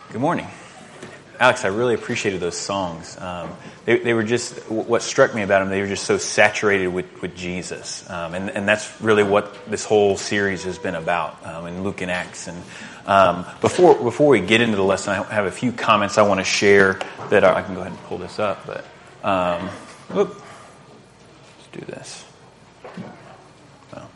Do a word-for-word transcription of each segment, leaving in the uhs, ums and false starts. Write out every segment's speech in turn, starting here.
Good morning. Alex, I really appreciated those songs. Um, they, they were just, what struck me about them, they were just so saturated with, with Jesus. Um, and, and that's really what this whole series has been about um, in Luke and Acts. And um, before before we get into the lesson, I have a few comments I want to share that are, I can go ahead and pull this up. But um, whoop, let's do this. Well,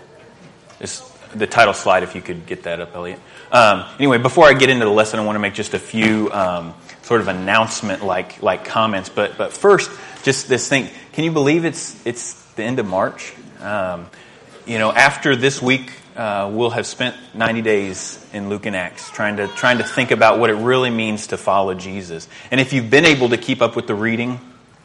just the title slide, if you could get that up, Elliot. Um, anyway, before I get into the lesson, I want to make just a few um, sort of announcement-like like comments. But but first, just this thing. Can you believe it's it's the end of March? Um, you know, after this week, uh, we'll have spent ninety days in Luke and Acts, trying to trying to think about what it really means to follow Jesus. And if you've been able to keep up with the reading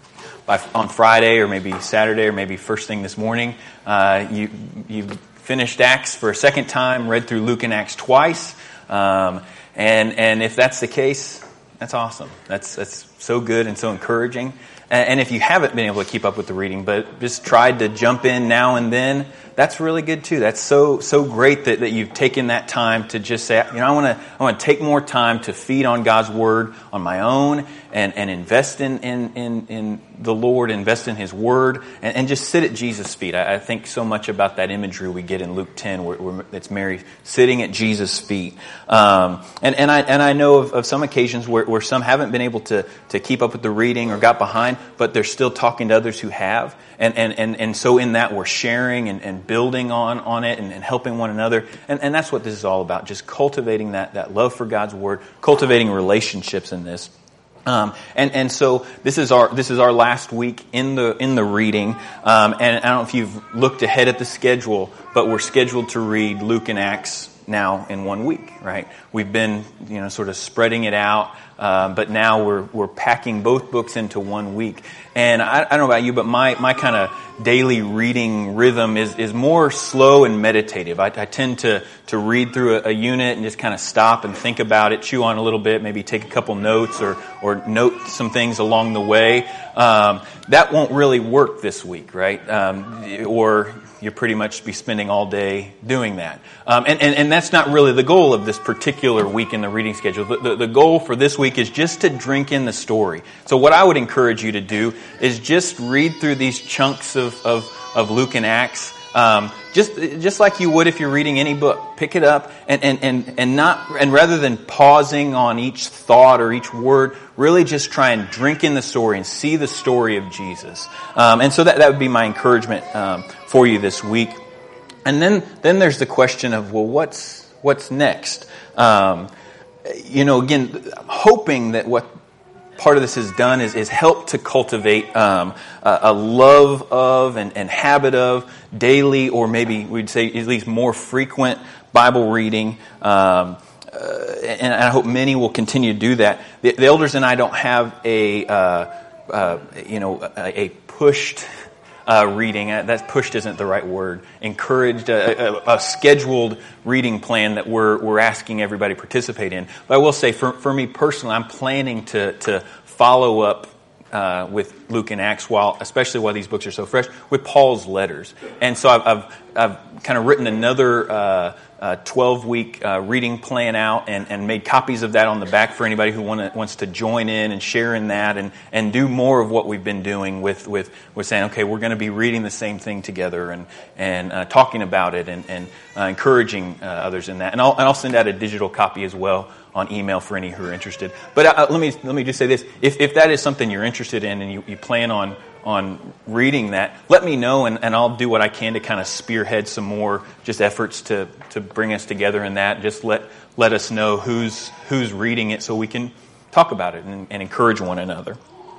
by on Friday or maybe Saturday or maybe first thing this morning, uh, you you. finished Acts for a second time, read through Luke and Acts twice, um, and and if that's the case, that's awesome. That's that's so good and so encouraging. And, and if you haven't been able to keep up with the reading, but just tried to jump in now and then, that's really good too. That's so so great that, that you've taken that time to just say, you know, I want to I want to take more time to feed on God's Word on my own and, and invest in, in, in, in the Lord, invest in His Word, and, and just sit at Jesus' feet. I, I think so much about that imagery we get in Luke ten, where, where it's Mary sitting at Jesus' feet. Um, and, and I and I know of, of some occasions where, where some haven't been able to, to keep up with the reading or got behind, but they're still talking to others who have. And and, and, and so in that, we're sharing and, and building on, on it and, and helping one another. And, and that's what this is all about, just cultivating that, that love for God's Word, cultivating relationships in this. Um, and, and so this is our this is our last week in the in the reading, um, and I don't know if you've looked ahead at the schedule, but we're scheduled to read Luke and Acts now in one week, right? We've been you know sort of spreading it out, uh, but now we're we're packing both books into one week. And I, I don't know about you, but my my kind of daily reading rhythm is is more slow and meditative. I, I tend to to read through a, a unit and just kind of stop and think about it, chew on a little bit, maybe take a couple notes or or note some things along the way. Um, that won't really work this week, right? Um, or you'll pretty much be spending all day doing that. Um, and, and, and that's not really the goal of this particular week in the reading schedule. The, the, the goal for this week is just to drink in the story. So what I would encourage you to do is just read through these chunks of, of, of Luke and Acts, um, just just like you would if you're reading any book. Pick it up and, and, and, and not and rather than pausing on each thought or each word, really just try and drink in the story and see the story of Jesus. Um, and so that, that would be my encouragement um, for you this week. And then then there's the question of, well, what's what's next? Um, you know, again, hoping that what part of this has done is, is help to cultivate um, a, a love of and, and habit of daily, or maybe we'd say at least more frequent Bible reading. Um, uh, and I hope many will continue to do that. The, the elders and I don't have a uh, uh, you know a, a pushed uh, reading. That pushed isn't the right word. Encouraged a, a, a scheduled reading plan that we're we're asking everybody to participate in. But I will say, for for me personally, I'm planning to to follow up uh, with Luke and Acts, while especially while these books are so fresh, with Paul's letters. And so I've I've, I've kind of written another uh, uh, twelve-week uh, reading plan out and, and made copies of that on the back for anybody who wanna, wants to join in and share in that and, and do more of what we've been doing with with, with saying, okay, we're going to be reading the same thing together and and uh, talking about it and, and uh, encouraging uh, others in that. And I'll and I'll send out a digital copy as well on email for any who are interested. But uh, let me let me just say this: if if that is something you're interested in and you, you plan on on reading that, let me know, and, and I'll do what I can to kind of spearhead some more just efforts to, to bring us together in that. Just let let us know who's who's reading it so we can talk about it and, and encourage one another.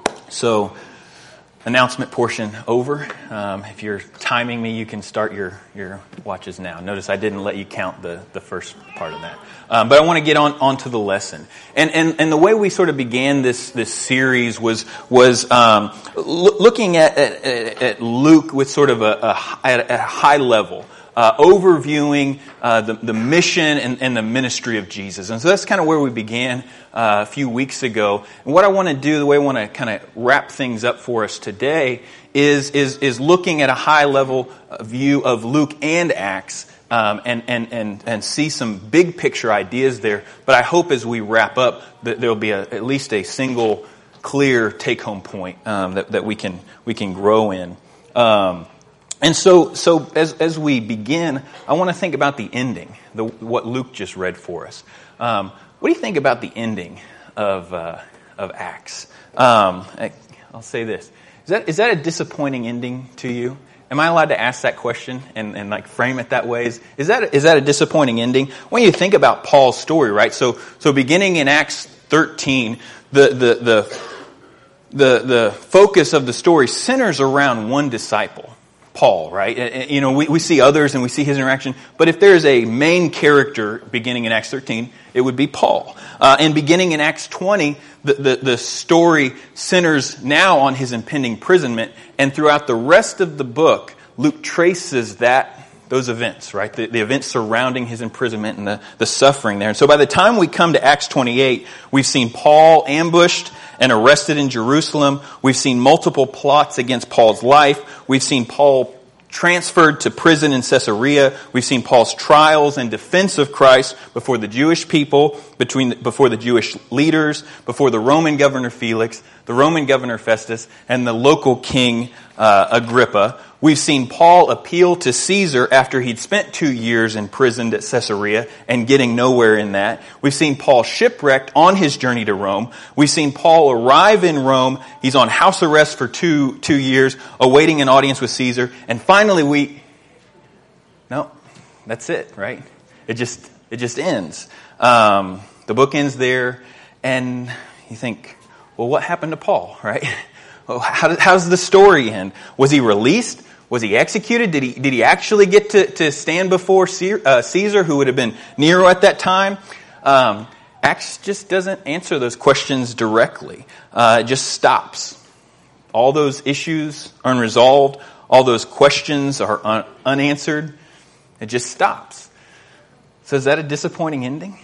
So, announcement portion over. Um, if you're timing me, you can start your, your watches now. Notice I didn't let you count the, the first part of that. Um, but I want to get on onto the lesson. And, and and the way we sort of began this this series was was um, l- looking at, at at Luke with sort of a, a, at a high level. Uh, overviewing uh, the, the mission and, and the ministry of Jesus. And so that's kind of where we began uh, a few weeks ago. And what I want to do, the way I want to kind of wrap things up for us today is, is, is looking at a high level view of Luke and Acts um, and, and, and, and see some big picture ideas there. But I hope as we wrap up that there will be a, at least a single clear take-home point um, that, that we can we can grow in. Um, and so so as as we begin, I want to think about the ending, the, what Luke just read for us. Um, what do you think about the ending of uh, of Acts? Um, I, I'll say this: is that is that a disappointing ending to you? Am I allowed to ask that question and, and like frame it that way? Is, is that is that a disappointing ending? When you think about Paul's story, right? So so beginning in Acts thirteen, the the the the the focus of the story centers around one disciple, Paul, right? You know, we, we see others and we see his interaction, but if there is a main character beginning in Acts thirteen, it would be Paul. Uh, and beginning in Acts twenty, the, the, the story centers now on his impending imprisonment, and throughout the rest of the book, Luke traces that those events, right? The, the events surrounding his imprisonment and the, the suffering there. And so by the time we come to Acts twenty-eight, we've seen Paul ambushed and arrested in Jerusalem. We've seen multiple plots against Paul's life. We've seen Paul transferred to prison in Caesarea. We've seen Paul's trials and defense of Christ before the Jewish people, between the, before the Jewish leaders, before the Roman governor Felix, the Roman governor Festus, and the local king uh, Agrippa. We've seen Paul appeal to Caesar after he'd spent two years imprisoned at Caesarea and getting nowhere in that. We've seen Paul shipwrecked on his journey to Rome. We've seen Paul arrive in Rome. He's on house arrest for two two years, awaiting an audience with Caesar. And finally we... No, that's it, right? It just it just ends. Um, the book ends there, and you think, well, what happened to Paul, right? Well, how did, how's the story end? Was he released? Was he executed? Did he did he actually get to, to stand before Caesar, who would have been Nero at that time? Um, Acts just doesn't answer those questions directly. Uh, it just stops. All those issues are unresolved. All those questions are un- unanswered. It just stops. So is that a disappointing ending?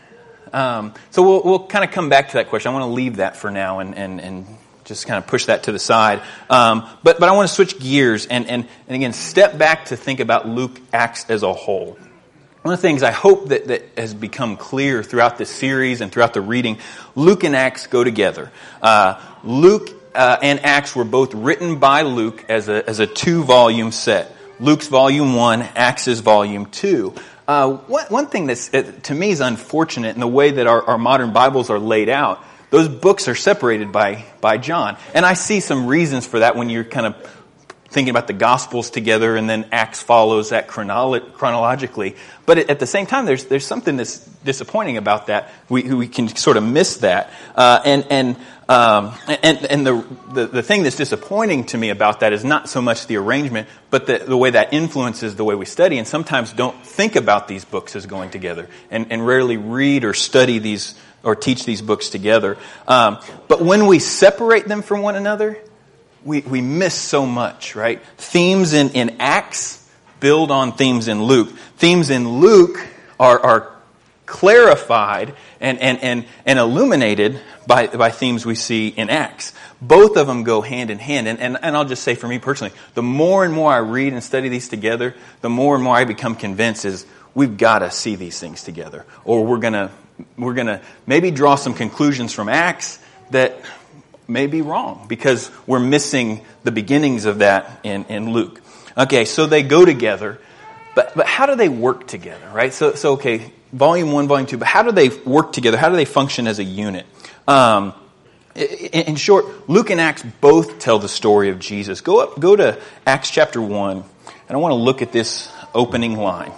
Um, so we'll we'll kind of come back to that question. I want to leave that for now and and and. Just kind of push that to the side. Um, but but I want to switch gears and, and, and again, step back to think about Luke Acts as a whole. One of the things I hope that, that has become clear throughout this series and throughout the reading, Luke and Acts go together. Uh, Luke uh, and Acts were both written by Luke as a, as a two-volume set. Luke's volume one, Acts is volume two. Uh, one, one thing that's, to me, is unfortunate in the way that our, our modern Bibles are laid out. Those books are separated by by John. And I see some reasons for that when you're kind of thinking about the Gospels together and then Acts follows that chronolo- chronologically. But at the same time, there's there's something that's disappointing about that. We we can sort of miss that. Uh, and and um, and and the, the the thing that's disappointing to me about that is not so much the arrangement, but the, the way that influences the way we study. And sometimes don't think about these books as going together, and, and rarely read or study these or teach these books together. Um, but when we separate them from one another, we, we miss so much, right? Themes in, in Acts build on themes in Luke. Themes in Luke are, are clarified and, and, and, and illuminated by, by themes we see in Acts. Both of them go hand in hand. And, and, and I'll just say for me personally, the more and more I read and study these together, the more and more I become convinced is we've got to see these things together. Or we're going to We're going to maybe draw some conclusions from Acts that may be wrong because we're missing the beginnings of that in, in Luke. Okay, so they go together, but but how do they work together, right? So, so okay, volume one, volume two, but how do they work together? How do they function as a unit? Um, in, in short, Luke and Acts both tell the story of Jesus. Go up, go to Acts chapter one, and I want to look at this opening line.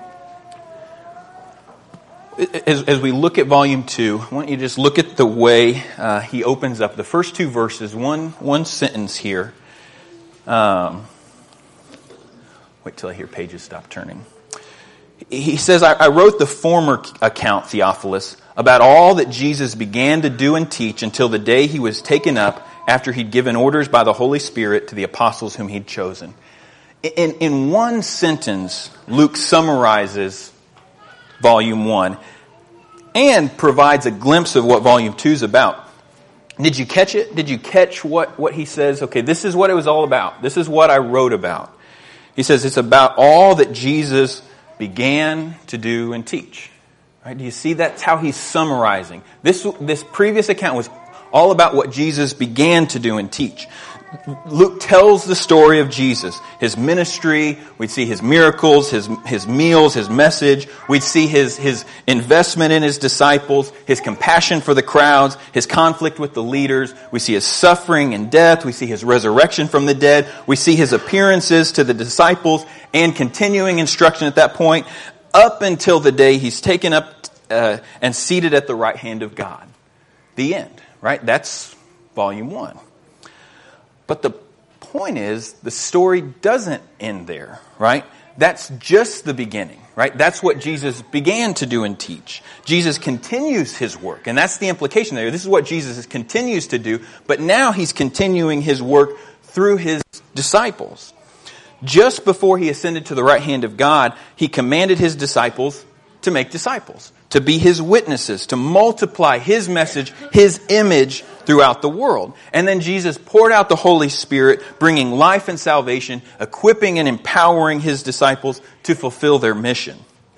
As, as we look at volume two, I want you to just look at the way uh, he opens up the first two verses, one one sentence here. Um, wait till I hear pages stop turning. He says, I, I wrote the former account, Theophilus, about all that Jesus began to do and teach until the day he was taken up after he'd given orders by the Holy Spirit to the apostles whom he'd chosen. In, in one sentence, Luke summarizes volume one, and provides a glimpse of what volume two is about. Did you catch it? Did you catch what, what he says? Okay, this is what it was all about. This is what I wrote about. He says it's about all that Jesus began to do and teach. Right? Do you see that's how he's summarizing? This, this previous account was all about what Jesus began to do and teach. Luke tells the story of Jesus, his ministry. We'd see his miracles, his his meals, his message. We'd see his his investment in his disciples, his compassion for the crowds, his conflict with the leaders. We see his suffering and death. We see his resurrection from the dead. We see his appearances to the disciples and continuing instruction at that point up until the day he's taken up uh, and seated at the right hand of God. The end, right? That's volume one. But the point is, the story doesn't end there, right? That's just the beginning, right? That's what Jesus began to do and teach. Jesus continues his work, and that's the implication there. This is what Jesus continues to do, but now he's continuing his work through his disciples. Just before he ascended to the right hand of God, he commanded his disciples to make disciples, to be his witnesses, to multiply his message, his image throughout the world. And then Jesus poured out the Holy Spirit, bringing life and salvation, equipping and empowering his disciples to fulfill their mission.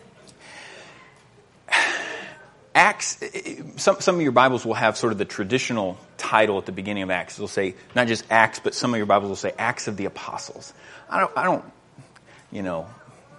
Acts, some, some of your Bibles will have sort of the traditional title at the beginning of Acts. It'll say, not just Acts, but some of your Bibles will say Acts of the Apostles. I don't, I don't, you know,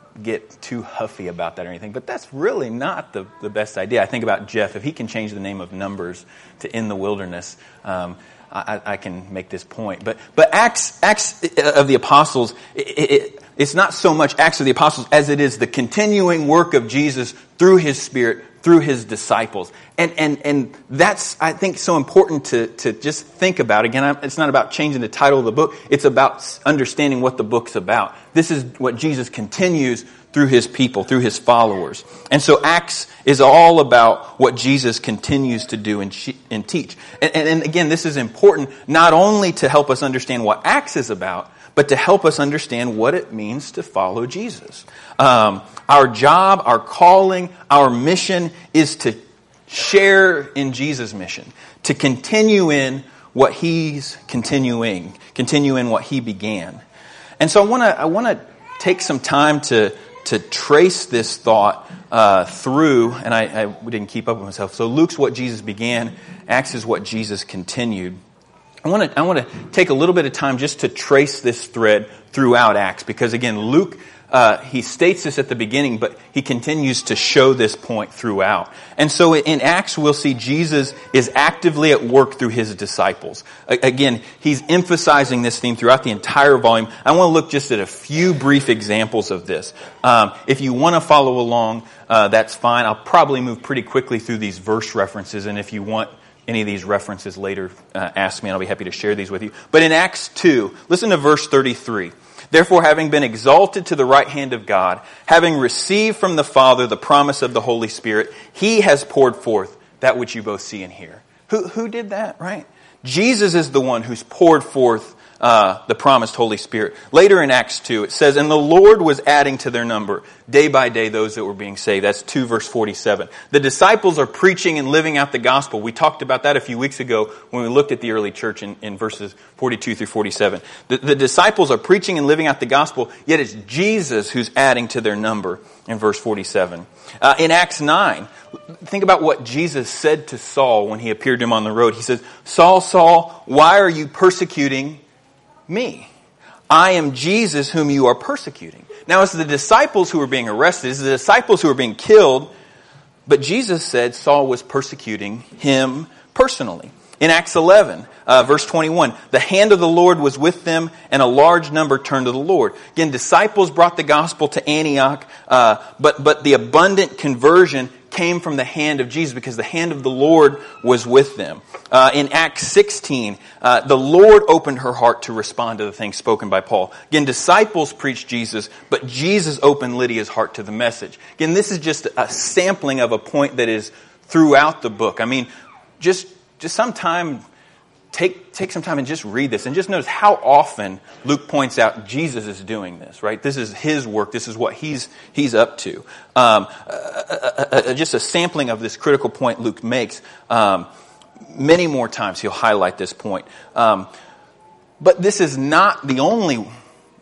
get too huffy about that or anything, but that's really not the, the best idea. I think about Jeff. If he can change the name of Numbers to In the Wilderness, um, I, I can make this point. But but Acts Acts of the Apostles, it, it, it's not so much Acts of the Apostles as it is the continuing work of Jesus through his Spirit, through his disciples. And and and that's, I think, so important to, to just think about. Again, it's not about changing the title of the book. It's about understanding what the book's about. This is what Jesus continues through his people, through his followers. And so Acts is all about what Jesus continues to do and, and teach. And, and, and again, this is important not only to help us understand what Acts is about, but to help us understand what it means to follow Jesus. Um, our job, our calling, our mission is to share in Jesus' mission, to continue in what he's continuing, continue in what he began. And so I want to I want to take some time to to trace this thought uh, through, and I, I didn't keep up with myself. So Luke's what Jesus began, Acts is what Jesus continued. I want to I want to take a little bit of time just to trace this thread throughout Acts, because again, Luke, uh, he states this at the beginning, but he continues to show this point throughout. And so in Acts, we'll see Jesus is actively at work through his disciples. Again, he's emphasizing this theme throughout the entire volume. I want to look just at a few brief examples of this. Um, if you want to follow along, uh, that's fine. I'll probably move pretty quickly through these verse references, and if you want any of these references later, uh, ask me and I'll be happy to share these with you. But in Acts two, listen to verse thirty-three. Therefore, having been exalted to the right hand of God, having received from the Father the promise of the Holy Spirit, he has poured forth that which you both see and hear. Who, who did that, right? Jesus is the one who's poured forth Uh, the promised Holy Spirit. Later in Acts two, it says, and the Lord was adding to their number day by day those that were being saved. That's two verse forty-seven. The disciples are preaching and living out the gospel. We talked about that a few weeks ago when we looked at the early church in, in verses forty-two through forty-seven. The, the disciples are preaching and living out the gospel, yet it's Jesus who's adding to their number in verse forty-seven. Uh, in Acts nine, think about what Jesus said to Saul when he appeared to him on the road. He says, Saul, Saul, why are you persecuting me? I am Jesus whom you are persecuting. Now it's the disciples who are being arrested. It's the disciples who are being killed. But Jesus said Saul was persecuting him personally. In Acts eleven, uh, verse twenty-one, the hand of the Lord was with them and a large number turned to the Lord. Again, disciples brought the gospel to Antioch, uh, but, but the abundant conversion came from the hand of Jesus because the hand of the Lord was with them. Uh, in Acts sixteen, uh, the Lord opened her heart to respond to the things spoken by Paul. Again, disciples preached Jesus, but Jesus opened Lydia's heart to the message. Again, this is just a sampling of a point that is throughout the book. I mean, just just some time, take take some time and just read this and just notice how often Luke points out Jesus is doing this, right? This is his work. This is what he's he's up to. Um, uh, uh, uh, just a sampling of this critical point Luke makes. Um, many more times he'll highlight this point. Um, but this is not the only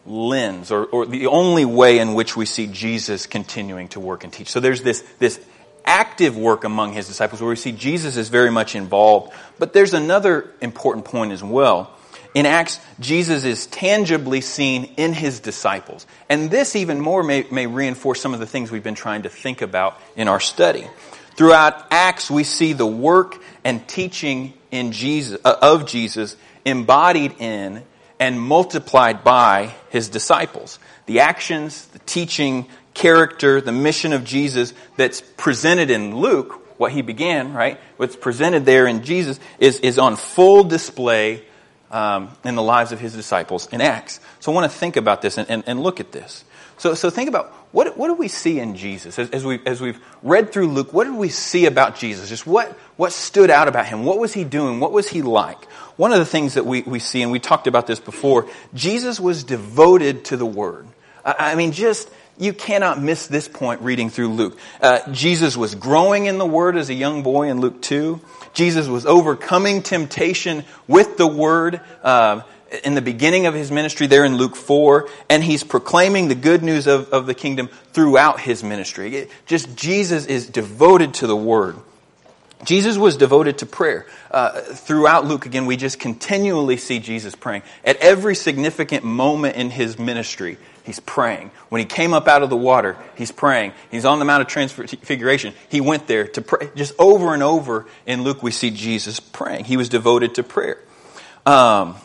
lens or, or the only way in which we see Jesus continuing to work and teach. So there's this, this active work among his disciples where we see Jesus is very much involved. But there's another important point as well. In Acts, Jesus is tangibly seen in his disciples. And this even more may, may reinforce some of the things we've been trying to think about in our study. Throughout Acts, we see the work and teaching in Jesus, uh, of Jesus embodied in and multiplied by his disciples. The actions, the teaching, character, the mission of Jesus that's presented in Luke, what he began, right? What's presented there in Jesus is, is on full display um, in the lives of his disciples in Acts. So I want to think about this and, and, and look at this. So, so think about what what do we see in Jesus as, as we as we've read through Luke? What did we see about Jesus? Just what what stood out about him? What was he doing? What was he like? One of the things that we, we see, and we talked about this before, Jesus was devoted to the Word. I, I mean, just you cannot miss this point reading through Luke. Uh, Jesus was growing in the Word as a young boy in Luke two. Jesus was overcoming temptation with the Word. Uh, in the beginning of his ministry there in Luke four, and he's proclaiming the good news of, of the kingdom throughout his ministry. It, just Jesus is devoted to the Word. Jesus was devoted to prayer. Uh, throughout Luke, again, we just continually see Jesus praying. At every significant moment in his ministry, he's praying. When he came up out of the water, he's praying. He's on the Mount of Transfiguration. He went there to pray. Just over and over in Luke, we see Jesus praying. He was devoted to prayer. Um...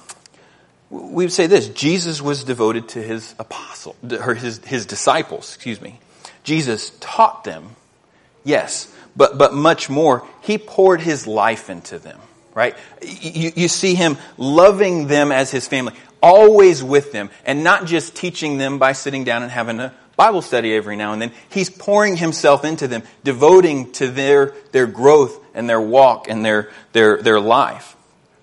We would say this: Jesus was devoted to his apostle, or his his disciples. Excuse me. Jesus taught them, yes, but but much more. He poured his life into them. Right? You, you see him loving them as his family, always with them, and not just teaching them by sitting down and having a Bible study every now and then. He's pouring himself into them, devoting to their their growth and their walk and their their their life.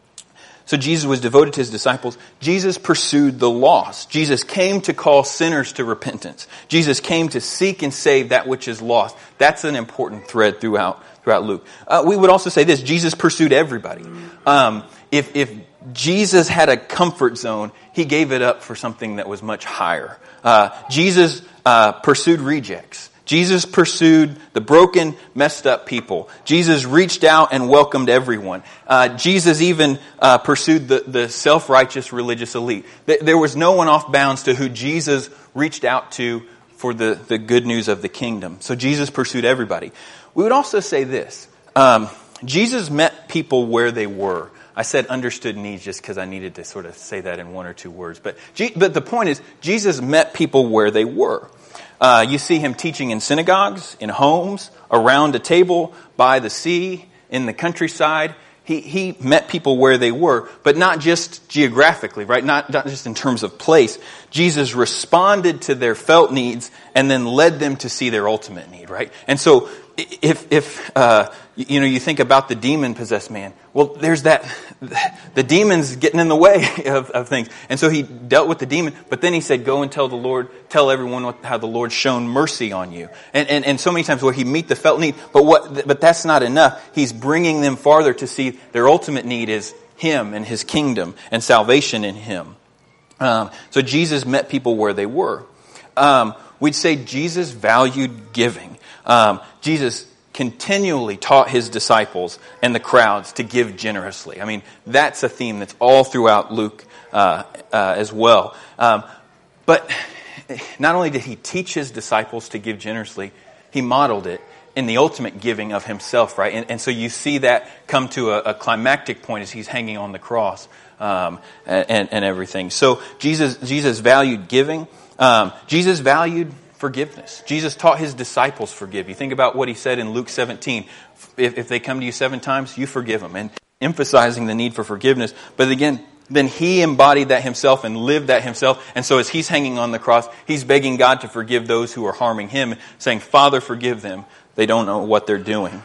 So Jesus was devoted to his disciples. Jesus pursued the lost. Jesus came to call sinners to repentance. Jesus came to seek and save that which is lost. That's an important thread throughout throughout Luke. Uh, we would also say this: Jesus pursued everybody. Um, if if Jesus had a comfort zone, he gave it up for something that was much higher. Uh, Jesus uh, pursued rejects. Jesus pursued the broken, messed up people. Jesus reached out and welcomed everyone. Uh, Jesus even uh, pursued the, the self-righteous religious elite. There was no one off bounds to who Jesus reached out to for the, the good news of the kingdom. So Jesus pursued everybody. We would also say this. Um, Jesus met people where they were. I said understood needs just because I needed to sort of say that in one or two words. But, but the point is, Jesus met people where they were. Uh, you see him teaching in synagogues, in homes, around a table, by the sea, in the countryside. He he met people where they were, but not just geographically, right? Not, not just in terms of place. Jesus responded to their felt needs and then led them to see their ultimate need, right? And so if, if uh, you know, you think about the demon-possessed man, well, there's that, the demon's getting in the way of, of things. And so he dealt with the demon, but then he said, go and tell the Lord, tell everyone what, how the Lord's shown mercy on you. And, and, and so many times where he meet the felt need, but what, but that's not enough. He's bringing them farther to see their ultimate need is him and his kingdom and salvation in him. Um, so Jesus met people where they were. Um, we'd say Jesus valued giving. Um, Jesus continually taught his disciples and the crowds to give generously. I mean, that's a theme that's all throughout Luke uh, uh, as well. Um, but not only did he teach his disciples to give generously, he modeled it in the ultimate giving of himself, right? And, and so you see that come to a, a climactic point as he's hanging on the cross um, and, and everything. So Jesus, Jesus valued giving. Um, Jesus valued forgiveness. Jesus taught his disciples forgive. You think about what he said in Luke seventeen. If, if they come to you seven times, you forgive them. And emphasizing the need for forgiveness. But again, then he embodied that himself and lived that himself. And so as he's hanging on the cross, he's begging God to forgive those who are harming him, saying, Father, forgive them. They don't know what they're doing.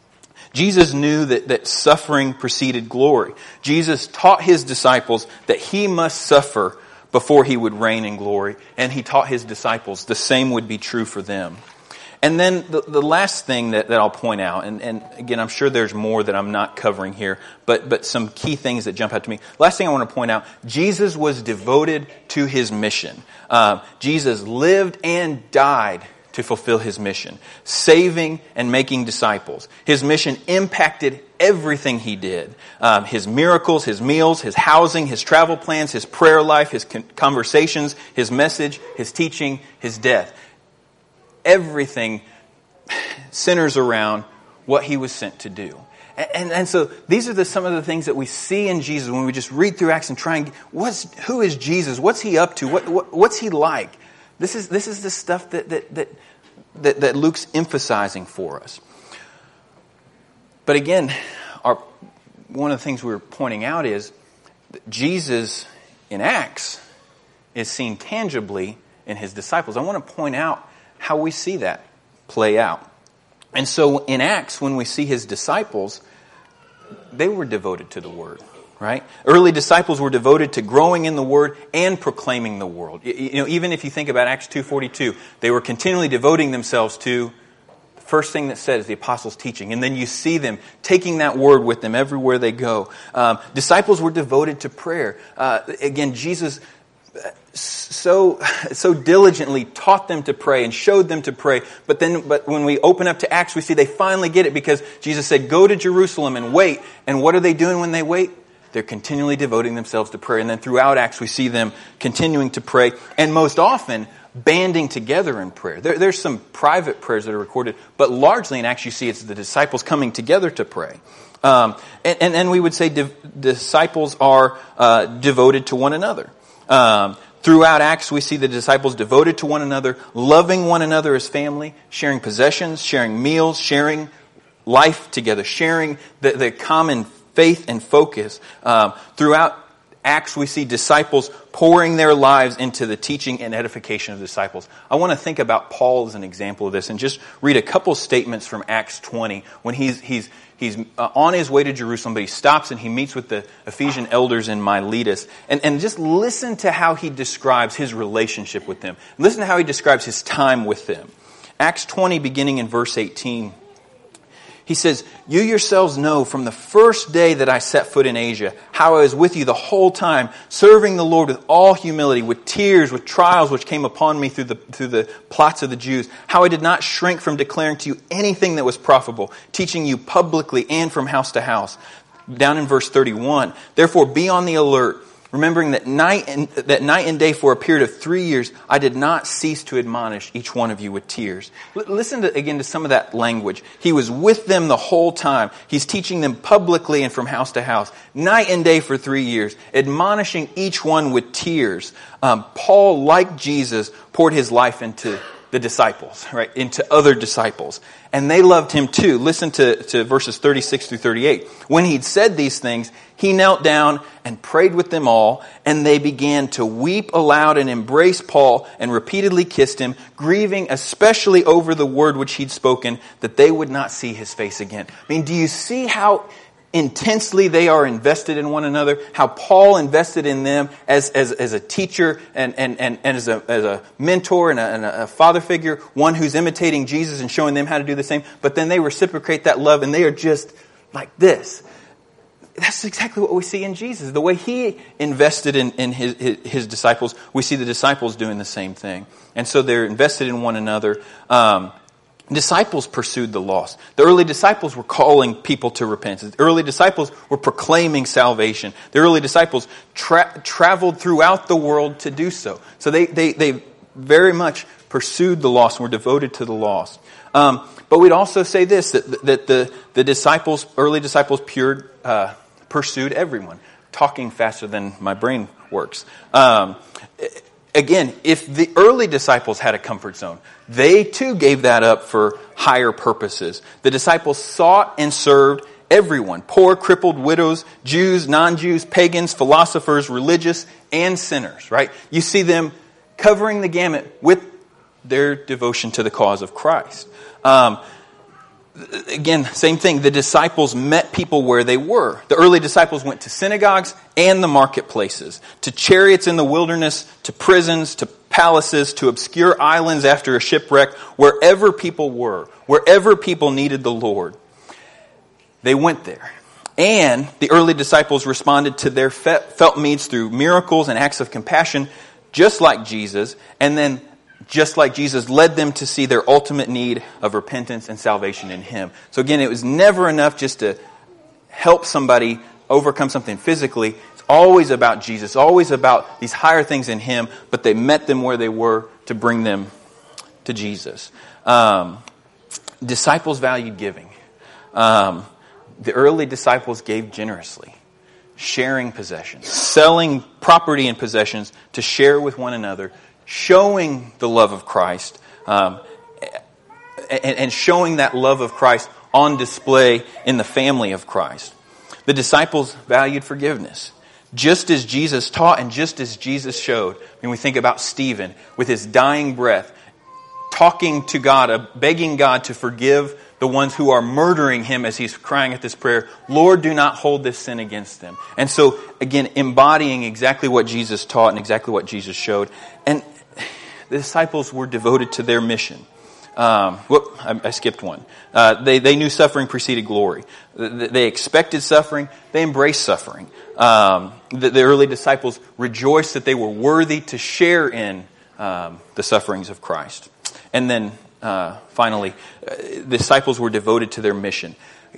Jesus knew that, that suffering preceded glory. Jesus taught his disciples that he must suffer before he would reign in glory. And he taught his disciples the same would be true for them. and then the, the last thing that, that I'll point out, and, and again, I'm sure there's more that I'm not covering here, but, but some key things that jump out to me. Last thing I want to point out, Jesus was devoted to his mission. Uh, Jesus lived and died to fulfill his mission, saving and making disciples. His mission impacted everything he did. Um, his miracles, his meals, his housing, his travel plans, his prayer life, his con- conversations, his message, his teaching, his death. Everything centers around what he was sent to do. And, and, and so these are the, some of the things that we see in Jesus when we just read through Acts and try and, what's, who is Jesus? What's he up to? What, what, what's he like? This is this is the stuff that that, that that that Luke's emphasizing for us. But again, our one of the things we were pointing out is that Jesus in Acts is seen tangibly in his disciples. I want to point out how we see that play out. And so in Acts, when we see his disciples, they were devoted to the Word. Right? Early disciples were devoted to growing in the Word and proclaiming the Word. You know, even if you think about Acts two forty-two, they were continually devoting themselves to the first thing that said is the apostles' teaching. And then you see them taking that Word with them everywhere they go. Um, disciples were devoted to prayer. Uh, again, Jesus so so diligently taught them to pray and showed them to pray. But then but when we open up to Acts, we see they finally get it because Jesus said, go to Jerusalem and wait. And what are they doing when they wait? They're continually devoting themselves to prayer. And then throughout Acts, we see them continuing to pray. And most often, banding together in prayer. There, there's some private prayers that are recorded. But largely in Acts, you see it's the disciples coming together to pray. Um, and, and, and we would say di- disciples are uh, devoted to one another. Um, throughout Acts, we see the disciples devoted to one another, loving one another as family, sharing possessions, sharing meals, sharing life together, sharing the, the common faith and focus. Um, throughout Acts, we see disciples pouring their lives into the teaching and edification of disciples. I want to think about Paul as an example of this and just read a couple statements from Acts twenty when he's he's he's uh, on his way to Jerusalem, but he stops and he meets with the Ephesian elders in Miletus, and and just listen to how he describes his relationship with them. Listen to how he describes his time with them. Acts twenty, beginning in verse eighteen. He says, you yourselves know from the first day that I set foot in Asia, how I was with you the whole time, serving the Lord with all humility, with tears, with trials which came upon me through the through the plots of the Jews, how I did not shrink from declaring to you anything that was profitable, teaching you publicly and from house to house. Down in verse thirty-one, therefore be on the alert, remembering that night and that night and day for a period of three years, I did not cease to admonish each one of you with tears. L- listen to, again to some of that language. He was with them the whole time. He's teaching them publicly and from house to house, night and day for three years, admonishing each one with tears. Um, Paul, like Jesus, poured his life into the disciples, right? Into other disciples. And they loved him too. Listen to, to verses thirty-six through thirty-eight. When he'd said these things, he knelt down and prayed with them all, and they began to weep aloud and embrace Paul and repeatedly kissed him, grieving especially over the word which he'd spoken, that they would not see his face again. I mean, do you see how intensely they are invested in one another, how Paul invested in them as as, as a teacher and, and, and, and as, a, as a mentor and a, and a father figure, one who's imitating Jesus and showing them how to do the same, but then they reciprocate that love and they are just like this. That's exactly what we see in Jesus. The way he invested in, in his, his, his disciples, we see the disciples doing the same thing. And so they're invested in one another. Um, Disciples pursued the lost. The early disciples were calling people to repentance. The early disciples were proclaiming salvation. The early disciples tra- traveled throughout the world to do so. So they, they, they very much pursued the lost and were devoted to the lost. Um, but we'd also say this, that, that the, the disciples, early disciples pure, uh, pursued everyone. Talking faster than my brain works. Um, Again, if the early disciples had a comfort zone, they too gave that up for higher purposes. The disciples sought and served everyone. Poor, crippled, widows, Jews, non-Jews, pagans, philosophers, religious, and sinners, right? You see them covering the gamut with their devotion to the cause of Christ. Um, Again, same thing. The disciples met people where they were. The early disciples went to synagogues and the marketplaces, to chariots in the wilderness, to prisons, to palaces, to obscure islands after a shipwreck, wherever people were, wherever people needed the Lord, they went there. And the early disciples responded to their felt needs through miracles and acts of compassion, just like Jesus, and then just like Jesus led them to see their ultimate need of repentance and salvation in Him. So again, it was never enough just to help somebody overcome something physically. It's always about Jesus, always about these higher things in Him, but they met them where they were to bring them to Jesus. Um, disciples valued giving. Um, the early disciples gave generously, sharing possessions, selling property and possessions to share with one another, showing the love of Christ, um, and, and showing that love of Christ on display in the family of Christ. The disciples valued forgiveness, just as Jesus taught and just as Jesus showed. When we think about Stephen, with his dying breath, talking to God, uh, begging God to forgive the ones who are murdering him as he's crying at this prayer, Lord, do not hold this sin against them. And so, again, embodying exactly what Jesus taught and exactly what Jesus showed. And the disciples were devoted to their mission. Um, whoop, I, I skipped one. Uh, they, they knew suffering preceded glory. They expected suffering. They embraced suffering. Um, the, the early disciples rejoiced that they were worthy to share in um, the sufferings of Christ. And then, uh, finally, uh, the disciples were devoted to their mission.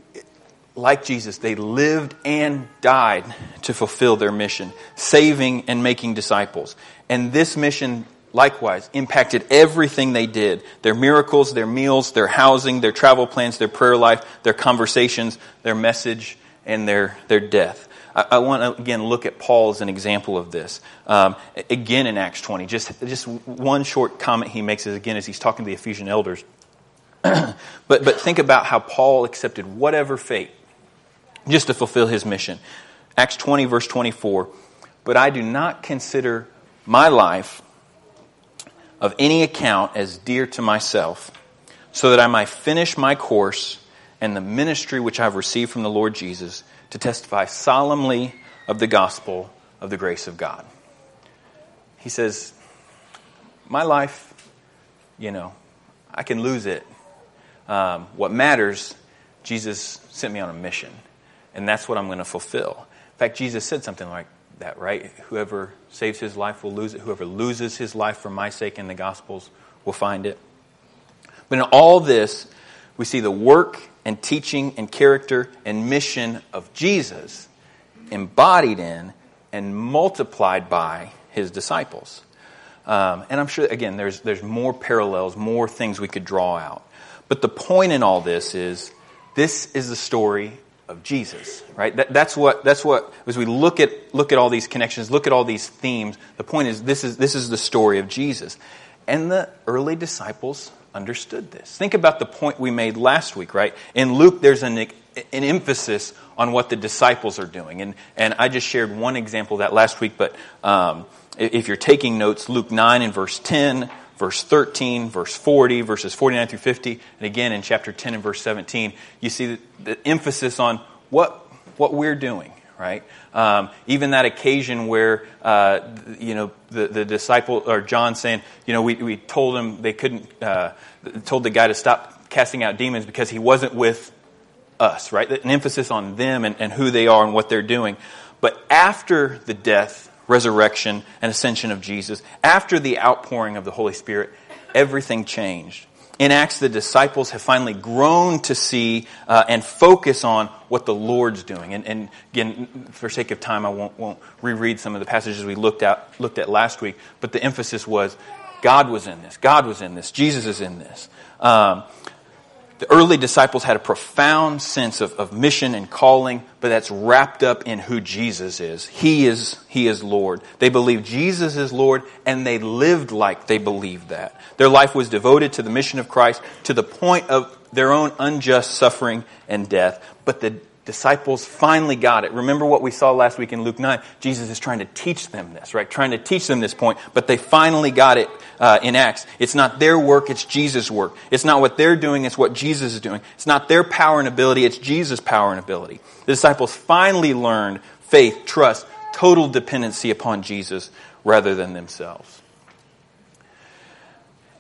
Like Jesus, they lived and died to fulfill their mission, saving and making disciples. And this mission, likewise, impacted everything they did. Their miracles, their meals, their housing, their travel plans, their prayer life, their conversations, their message, and their, their death. I, I want to, again, look at Paul as an example of this. Um, again in Acts twenty, just, just one short comment he makes, is again, as he's talking to the Ephesian elders. but, but think about how Paul accepted whatever fate just to fulfill his mission. Acts twenty, verse twenty-four. But I do not consider my life of any account as dear to myself, so that I might finish my course and the ministry which I have received from the Lord Jesus, to testify solemnly of the gospel of the grace of God. He says, my life, you know, I can lose it. Um, what matters, Jesus sent me on a mission, and that's what I'm going to fulfill. In fact, Jesus said something like that, right? Whoever saves his life will lose it. Whoever loses his life for my sake in the Gospels will find it. But in all this, we see the work and teaching and character and mission of Jesus embodied in and multiplied by his disciples. Um, and I'm sure, again, there's there's more parallels, more things we could draw out. But the point in all this is, this is the story of Jesus, right? That, that's what that's what as we look at look at all these connections, look at all these themes. The point is, this is this is the story of Jesus, and the early disciples understood this. Think about the point we made last week, right? In Luke, there's an an emphasis on what the disciples are doing, and and I just shared one example of that last week. But um, if you're taking notes, Luke nine and verse ten. Verse thirteen, verse forty, verses forty-nine through fifty, and again in chapter ten and verse seventeen, you see the, the emphasis on what what we're doing, right? Um, even that occasion where uh, you know the, the disciple or John saying, you know, we we told him they couldn't, uh, told the guy to stop casting out demons because he wasn't with us, right? An emphasis on them and, and who they are and what they're doing. But after the death, resurrection, and ascension of Jesus, after the outpouring of the Holy Spirit, everything changed. In Acts, the disciples have finally grown to see uh, and focus on what the Lord's doing. And, and again, for sake of time, I won't, won't reread some of the passages we looked at looked at last week. But the emphasis was, God was in this. God was in this. Jesus is in this. Um, The early disciples had a profound sense of, of mission and calling, but that's wrapped up in who Jesus is. He is He is Lord. They believed Jesus is Lord, and they lived like they believed that. Their life was devoted to the mission of Christ to the point of their own unjust suffering and death. But the disciples finally got it. Remember what we saw last week in Luke nine? Jesus is trying to teach them this, right? Trying to teach them this point, but they finally got it uh, in Acts. It's not their work, it's Jesus' work. It's not what they're doing, it's what Jesus is doing. It's not their power and ability, it's Jesus' power and ability. The disciples finally learned faith, trust, total dependency upon Jesus rather than themselves.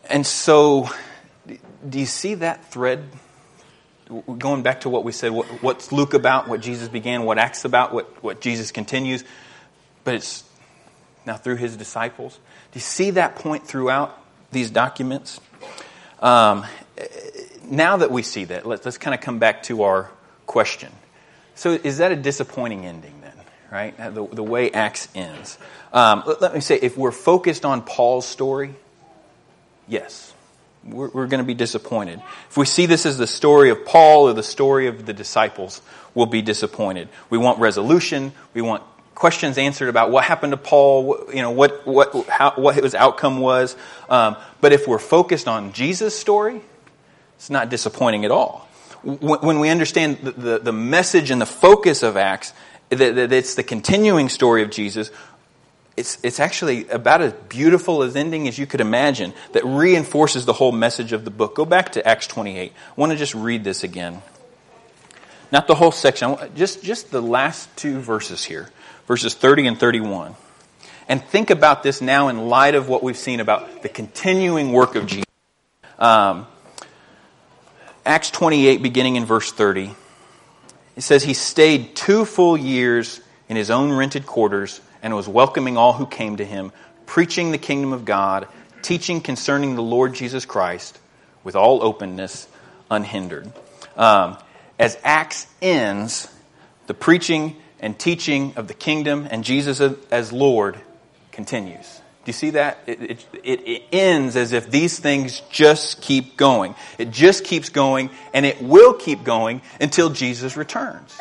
And so, do you see that thread? Going back to what we said, what, what's Luke about, what Jesus began, what Acts about, what, what Jesus continues, but it's now through his disciples. Do you see that point throughout these documents? Um, now that we see that, let's, let's kind of come back to our question. So is that a disappointing ending then, right? The, the way Acts ends. Um, let, let me say, if we're focused on Paul's story, yes. We're, we're going to be disappointed. If we see this as the story of Paul or the story of the disciples, we'll be disappointed. We want resolution. We want questions answered about what happened to Paul, you know, what what how, what his outcome was. Um, but if we're focused on Jesus' story, it's not disappointing at all. When, when we understand the, the, the message and the focus of Acts, that, that it's the continuing story of Jesus, It's it's actually about as beautiful as ending as you could imagine that reinforces the whole message of the book. Go back to Acts twenty-eight. I want to just read this again. Not the whole section, just, just the last two verses here, verses thirty and thirty-one. And think about this now in light of what we've seen about the continuing work of Jesus. Um, Acts twenty-eight, beginning in verse thirty. It says, he stayed two full years in his own rented quarters and was welcoming all who came to him, preaching the kingdom of God, teaching concerning the Lord Jesus Christ with all openness, unhindered. Um, as Acts ends, the preaching and teaching of the kingdom and Jesus as Lord continues. Do you see that? It, it, it ends as if these things just keep going. It just keeps going, and it will keep going until Jesus returns.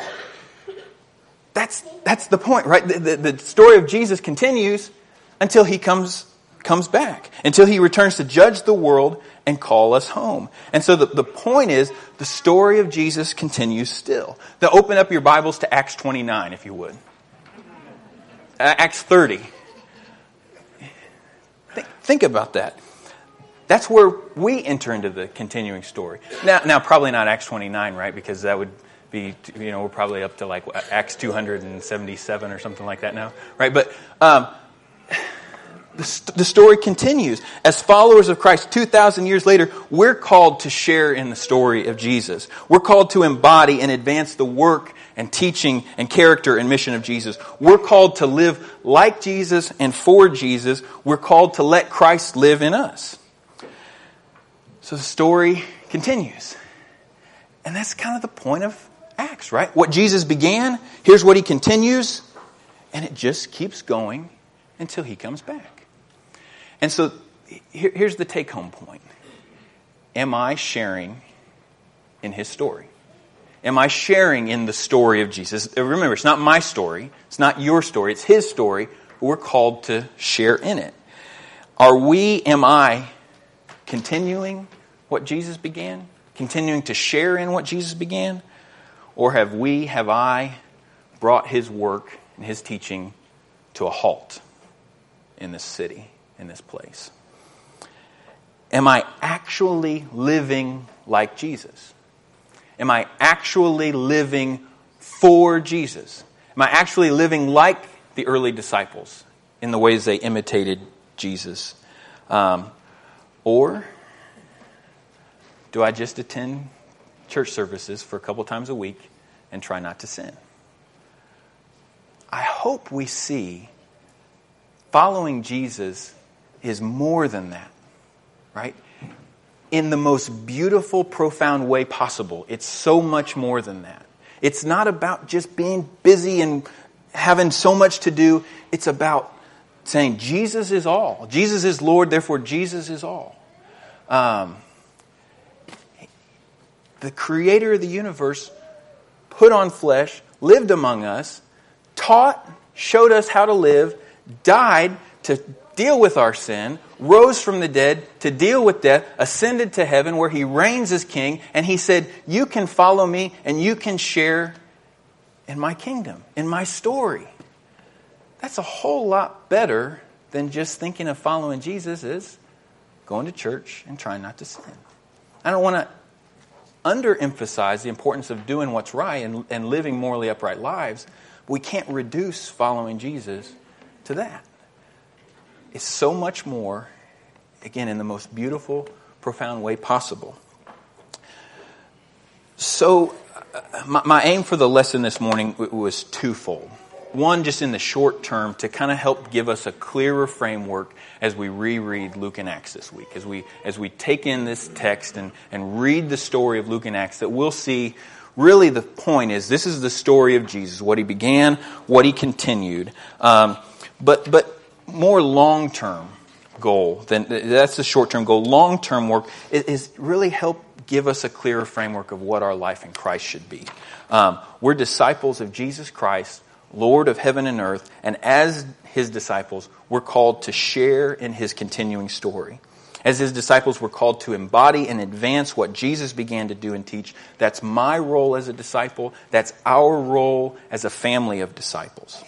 That's that's the point, right? The, the, the story of Jesus continues until he comes comes back, until he returns to judge the world and call us home. And so the, the point is, the story of Jesus continues still. Now open up your Bibles to Acts twenty-nine, if you would. Acts thirty. Think, think about that. That's where we enter into the continuing story. Now, now probably not Acts twenty-nine, right? Because that would be, you know, we're probably up to like Acts two hundred seventy-seven or something like that now, right? But um, the, the story continues. As followers of Christ, two thousand years later, we're called to share in the story of Jesus. We're called to embody and advance the work and teaching and character and mission of Jesus. We're called to live like Jesus and for Jesus. We're called to let Christ live in us. So the story continues. And that's kind of the point of Acts, right? What Jesus began, here's what he continues, and it just keeps going until he comes back. And so here, here's the take-home point. Am I sharing in his story? Am I sharing in the story of Jesus? Remember, it's not my story. It's not your story. It's his story. We're called to share in it. Are we, am I, continuing what Jesus began? Continuing to share in what Jesus began? Or have we, have I, brought his work and his teaching to a halt in this city, in this place? Am I actually living like Jesus? Am I actually living for Jesus? Am I actually living like the early disciples in the ways they imitated Jesus? Um, or do I just attend church services for a couple times a week and try not to sin? I hope we see following Jesus is more than that, right? In the most beautiful, profound way possible. It's so much more than that. It's not about just being busy and having so much to do. It's about saying Jesus is all. Jesus is Lord, therefore Jesus is all. Um, the creator of the universe put on flesh, lived among us, taught, showed us how to live, died to deal with our sin, rose from the dead to deal with death, ascended to heaven where he reigns as king, and he said, you can follow me and you can share in my kingdom, in my story. That's a whole lot better than just thinking of following Jesus as going to church and trying not to sin. I don't want to underemphasize the importance of doing what's right and, and living morally upright lives. But we can't reduce following Jesus to that. It's so much more. again, in the most beautiful, profound way possible. So, uh, my, my aim for the lesson this morning w- was twofold. One, just in the short term, to kind of help give us a clearer framework as we reread Luke and Acts this week. As we as we take in this text and, and read the story of Luke and Acts, that we'll see, really the point is, this is the story of Jesus, what he began, what he continued. Um, but but more long-term goal, than that's the short-term goal. Long-term work is, is really help give us a clearer framework of what our life in Christ should be. Um, we're disciples of Jesus Christ, Lord of heaven and earth, and as his disciples, we're called to share in his continuing story. As his disciples, we're called to embody and advance what Jesus began to do and teach. That's my role as a disciple. That's our role as a family of disciples.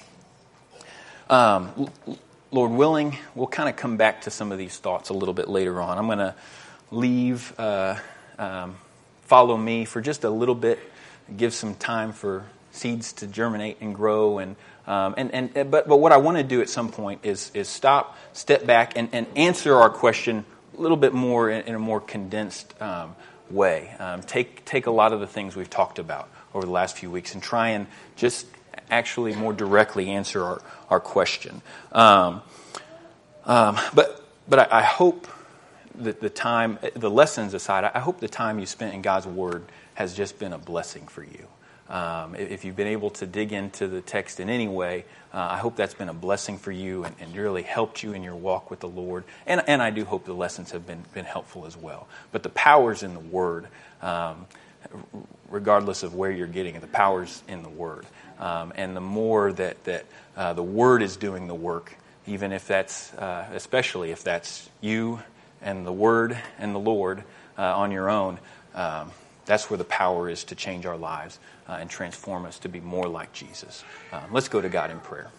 Um, Lord willing, we'll kind of come back to some of these thoughts a little bit later on. I'm going to leave, uh, um, follow me for just a little bit, give some time for seeds to germinate and grow, and um, and and but but what I want to do at some point is is stop, step back, and, and answer our question a little bit more in, in a more condensed um, way. Um, take take a lot of the things we've talked about over the last few weeks and try and just actually more directly answer our our question. Um, um, but but I, I hope that the time, the lessons aside, I hope the time you spent in God's Word has just been a blessing for you. Um, if you've been able to dig into the text in any way, uh, I hope that's been a blessing for you and, and really helped you in your walk with the Lord. And, and I do hope the lessons have been, been helpful as well. But the power's in the Word, um, regardless of where you're getting it. The power's in the Word. Um, and the more that, that uh, the Word is doing the work, even if that's, uh, especially if that's you and the Word and the Lord uh, on your own, um, that's where the power is to change our lives uh, and transform us to be more like Jesus. Um, let's go to God in prayer.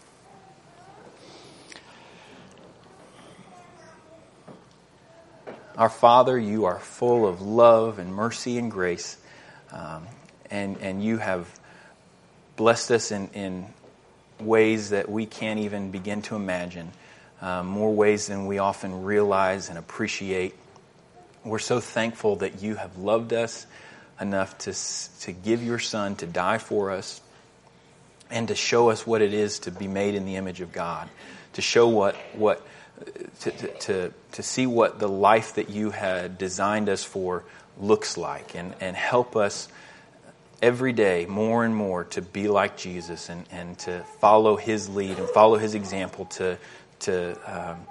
Our Father, you are full of love and mercy and grace, um, and, and you have blessed us in, in ways that we can't even begin to imagine, um, more ways than we often realize and appreciate. We're so thankful that you have loved us enough to to give your Son to die for us and to show us what it is to be made in the image of God, to show what what to to to see what the life that you had designed us for looks like, and and help us every day more and more to be like Jesus and and to follow his lead and follow his example, to to um,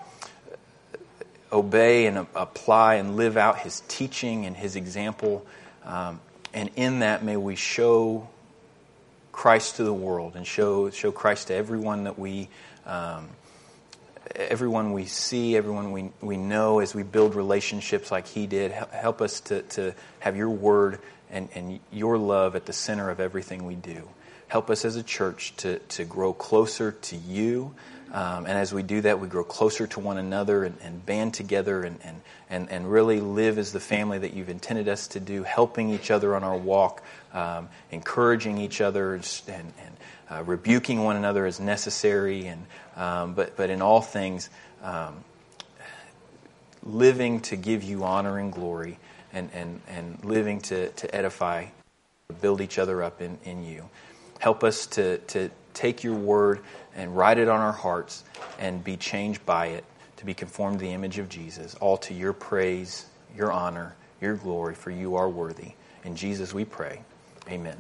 obey and apply and live out his teaching and his example. Um, and in that, may we show Christ to the world and show show Christ to everyone that we, um, everyone we see, everyone we we know, as we build relationships like he did. Help us to to have your word and, and your love at the center of everything we do. Help us as a church to to grow closer to you. Um, and as we do that, we grow closer to one another and, and band together and, and, and, and really live as the family that you've intended us to do, helping each other on our walk, um, encouraging each other and, and uh, rebuking one another as necessary, and um, but but in all things, um, living to give you honor and glory, and, and, and living to, to edify, build each other up in, in you. Help us to, to take your word and write it on our hearts and be changed by it to be conformed to the image of Jesus, all to your praise, your honor, your glory, for you are worthy. In Jesus we pray. Amen.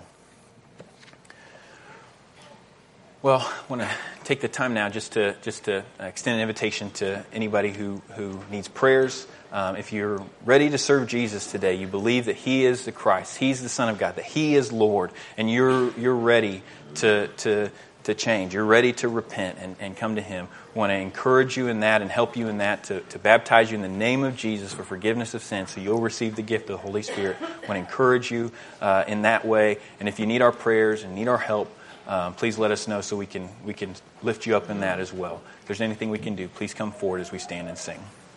Well, I want to take the time now just to just to extend an invitation to anybody who, who needs prayers. Um, if you're ready to serve Jesus today, you believe that He is the Christ, He's the Son of God, that He is Lord, and you're you're ready to to to change. You're ready to repent and, and come to Him. I want to encourage you in that and help you in that, to, to baptize you in the name of Jesus for forgiveness of sins, so you'll receive the gift of the Holy Spirit. I want to encourage you uh, in that way. And if you need our prayers and need our help, Um, please let us know so we can we can lift you up in that as well. If there's anything we can do, please come forward as we stand and sing.